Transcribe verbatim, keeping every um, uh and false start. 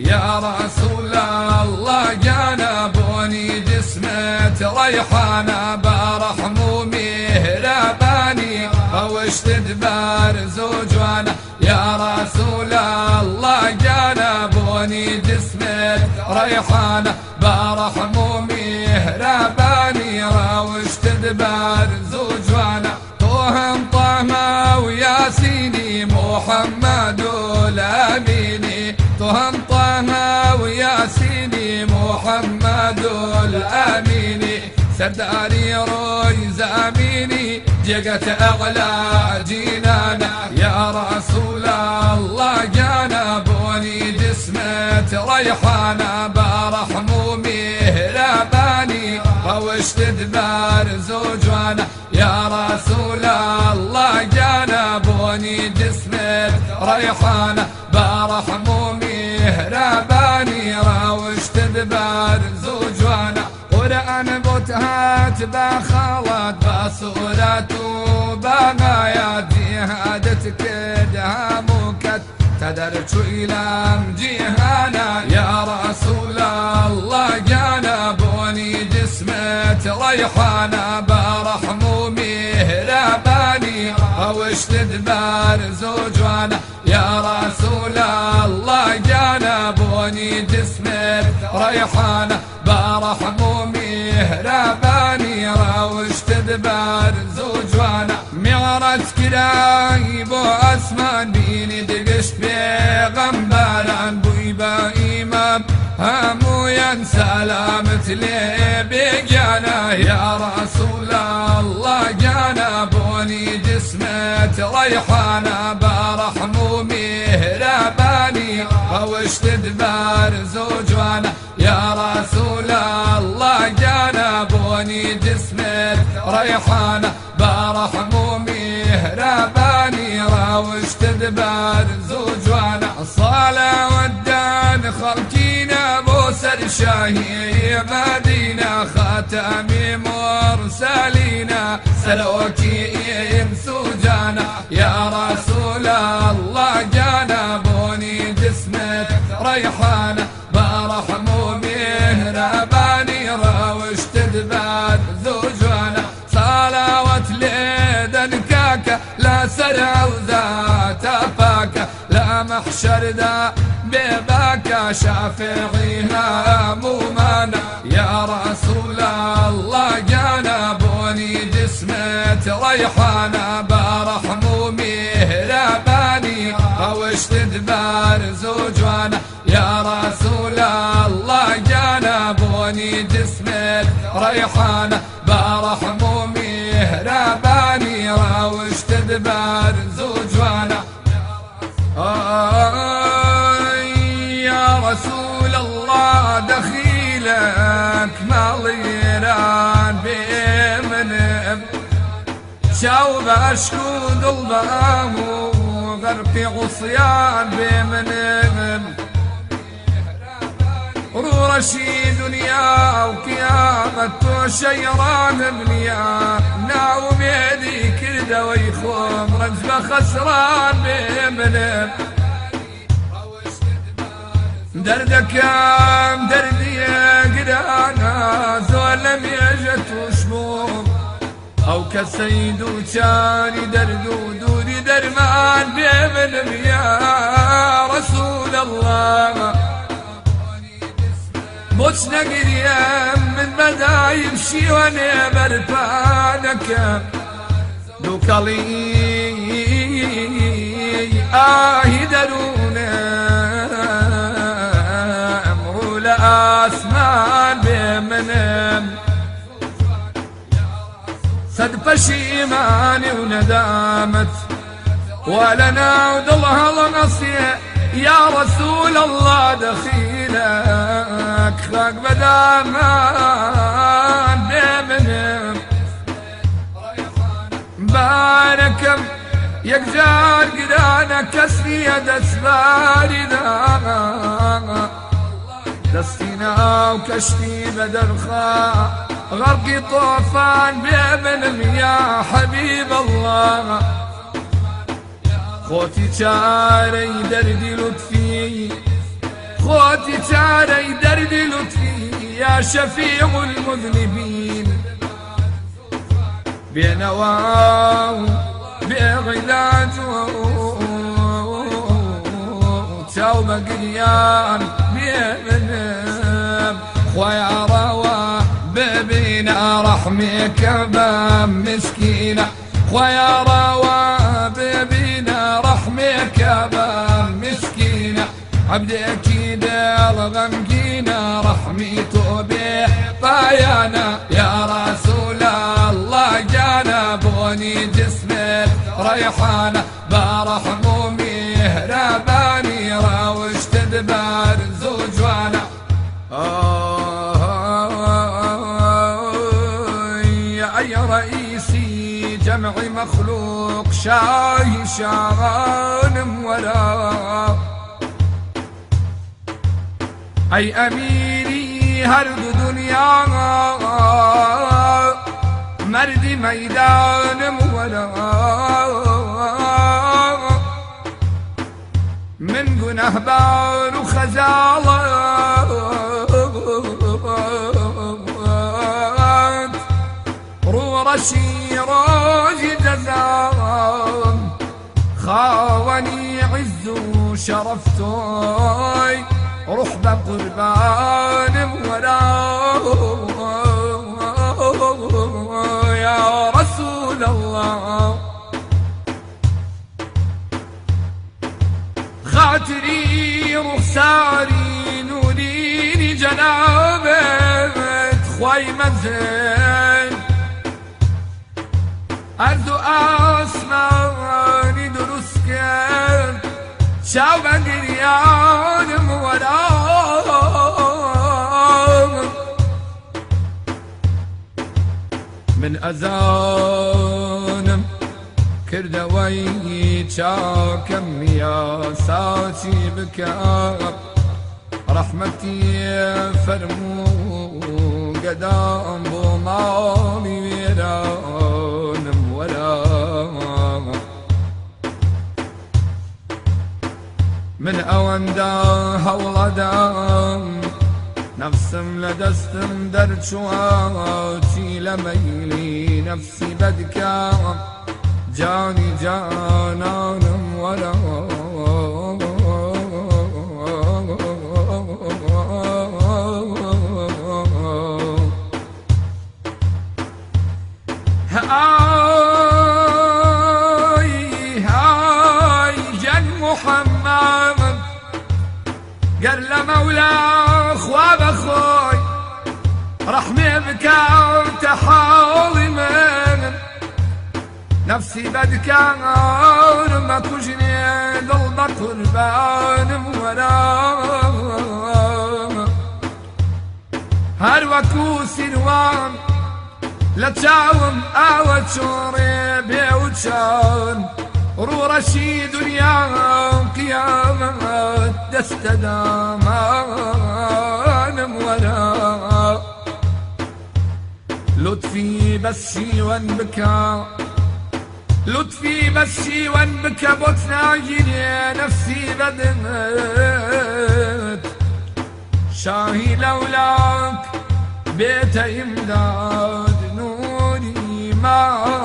يا رسول الله جنبوني جسمة ريحانة برحم ومهرباني وش تدبر زوجوانا يا رسول الله جنبوني جسمة ريحانة برحم ومهرباني وش تدبر زوجوانا طهم طهما وياسيني محمد الأميني طهم طهما وياسيني محمد الأميني سرداري روي زاميني جقت أعلى جنانا يا رسول الله جنبوني جسمة ريحانة برحم ومهرباني وش تدبر زوجوانا يا رسول الله جنبوني جسمة ريحانة برحم ومهرباني وش تدبر زوجوانا قرآن بوتهات بخلت بصورة وبغايات جهادت كدها موكت تدرج إلى جهانا يا رسول الله جنبوني جسمة ريحانة برحم ومهرباني وش تدبر زوجوانا يا رسول الله جنبوني جسمة ريحانة برحم ومهرباني وش تدبر زوجوانا معرج كرايب واسمان بيني دقش بيغمبران بويبا إمام همو ينسى سلامت لي بقانا يا رسول الله جنبوني جسمة ريحانة برحم ومهرباني وش تدبر زوجوانا يا رسول الله جنبوني جسمة ريحانة برحم ومهرباني وش تدبر زوجوانا الصلاة والدان خلقينا بوسر شاهي مدينة خاتم مرسلين سلوكي سوجانا يا رسول الله جنبوني جسمة ريحانة برحم ومهرباني وش تدبر زوجوانا صلوات ليدن كاكا لا سرع وذات فاكا لا محشر ذا بباكا شافعيها مومانا يا رسول الله جنبوني جسمة ريحانة برحم ومهرباني وش تدبر زوجوانا يا رسول الله جنبوني جسمة ريحانة برحم ومهرباني وش تدبر زوجوانا يا رسول الله دخيلك ماليران بمنم شاوب أشكو ظلمه وغرقي عصيان بمنم رشيد دنيا وقيامة شيران بنيا ناوم يدي كرد ويخوم رجل خسران بمنم دردك يا دردي قدانا زولم يجت وشموم او كالسيد وشاني دردو دودي درمان بمنم يا رسول الله موتنا قريم من مدى يمشي وانا برفانك دوكالي آه درونا امرو لأسمان بمنم صد فشيماني وندامت ولنا ودلها لنصيه يا رسول الله دخيلك خاق بدامان بمنم باركم يقجار قرانا كسري دسباري ذا دستينا وكشتي بدرخا غرقي طوفان بمنم يا حبيب الله خوتي شاري دردي لطفي خوتي تاري درد لطفي يا شفيع المذنبين بنواو بغلاته توبة قريان بمنام خويا روا ببينا رحمك بام مسكينة خويا روا ببينا رحمك بام مسكينة عبدك دال غمكينا رحمته به طايانا يا رسول الله جانبوني جسمك ريحانة برحمه مهرباني راوش تدبر زوج وانا يا رئيسي جمع مخلوق شاي شغانم ولا أي أميري هرد دنيا مرد ميدان ولا من جنه بار وخزالات رورشي روج جزام خاوني عز وشرفتوي روح بقربان وراه يا رسول الله خاطري رخساري نوريني جنابك خوي مزين أرضو أسماني دروسك شاو بقريان وراء من أذان كردوي شاكم يا ساتي بكا رحمتي فرمو قدام بومامي ويران وراء من أوان دا هولا دام نفسم لدستم درشواتي لميلي نفسي بدكا جاني جانانم ولا هاي هاي جن محمد قال لمولى خواب اخوي رحمي بكا وتحاولي من نفسي بدكار ما كجني ضلبة قربان وراه هر وكو سنوان لتعاوم آوة شوري بيوتشان رو رشي دنيا قيامة دست دامان وراه لطفي بسي وانبكى لطفي بسي وانبكى بوتنا جيني نفسي بدمت شاهي لولاك بيت امداد نوري ما